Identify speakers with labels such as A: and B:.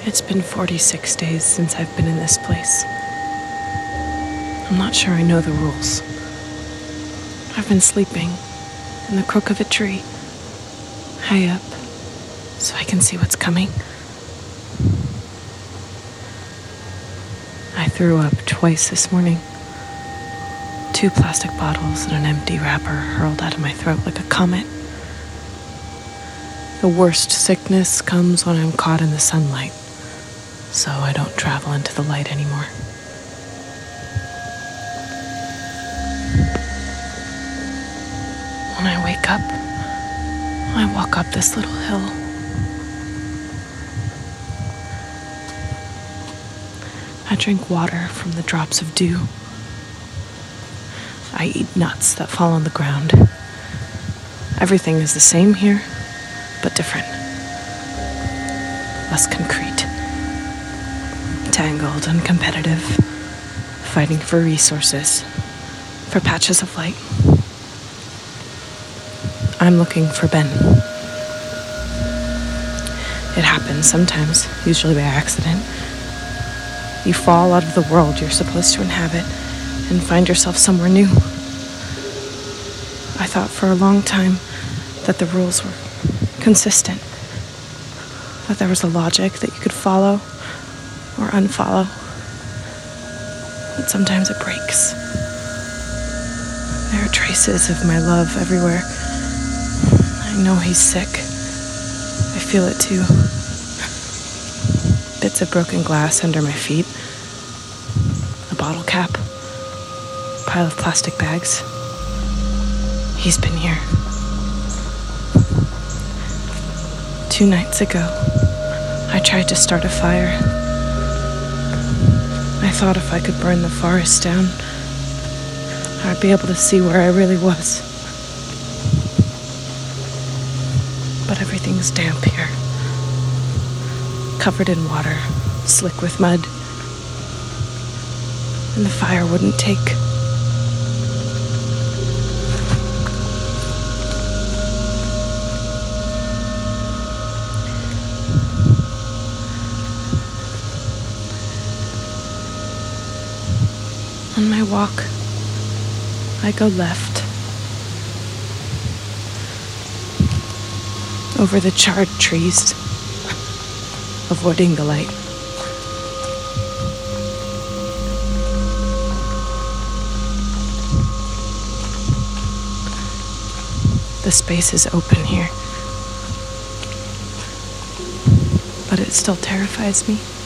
A: It's been 46 days since I've been in this place. I'm not sure I know the rules. I've been sleeping in the crook of a tree, high up, so I can see what's coming. I threw up twice this morning. 2 plastic bottles and an empty wrapper hurled out of my throat like a comet. The worst sickness comes when I'm caught in the sunlight, so I don't travel into the light anymore. When I wake up, I walk up this little hill. I drink water from the drops of dew. I eat nuts that fall on the ground. Everything is the same here, but different. Less concrete. Tangled and competitive. Fighting for resources. For patches of light. I'm looking for Ben. It happens sometimes, usually by accident. You fall out of the world you're supposed to inhabit and find yourself somewhere new. I thought for a long time that the rules were consistent, that there was a logic that you could follow or unfollow, but sometimes it breaks. There are traces of my love everywhere. I know he's sick. I feel it too. Bits of broken glass under my feet, a bottle cap, a pile of plastic bags. He's been here. 2 nights ago, I tried to start a fire. I thought if I could burn the forest down, I'd be able to see where I really was. But everything's damp here. Covered in water, slick with mud. And the fire wouldn't take. On my walk, I go left. Over the charred trees, avoiding the light. The space is open here, but it still terrifies me.